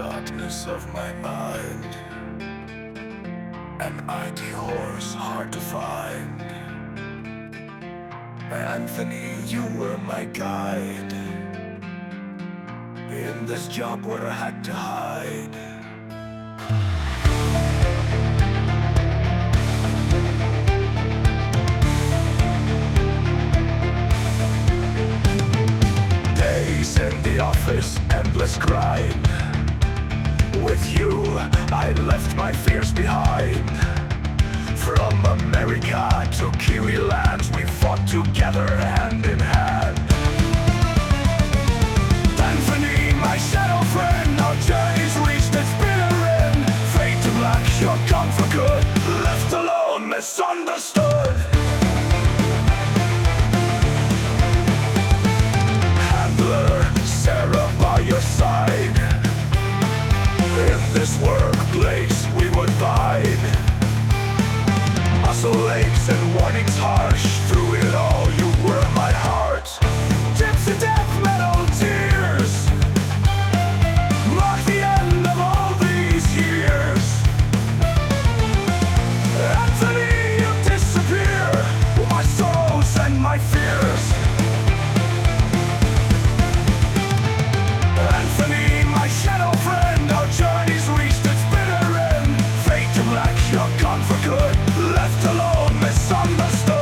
darkness of my mind, an ID horse hard to find. Anthony, you were my guide in this job where I had to hide. Days in the office, endless grind. With you, I left my fears behind. From America to Kiwi lands, we fought together hand in hand. Anthony, my shadow friend, our journey's reached its bitter end. Fade to black, you're gone for good, left alone, misunderstood. Handler, Sarah by your side. In this workplace we would bide. Muscle aches and warnings harsh. Through it all you were my heart. Gypsy death metal tears mark the end of all these years. Anthony, you disappear, my sorrows and my fears. Anthony, my shadow friend, our journey's reached its bitter end. Fade to black, you're gone for good, left alone, misunderstood.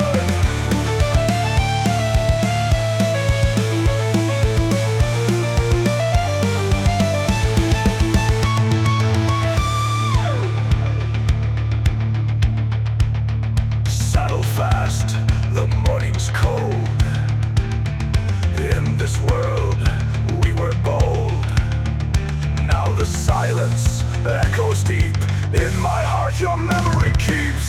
Saddle fast, the morning's cold. In this world, we were bold. Now the silence echoes deep. In my heart your memory keeps.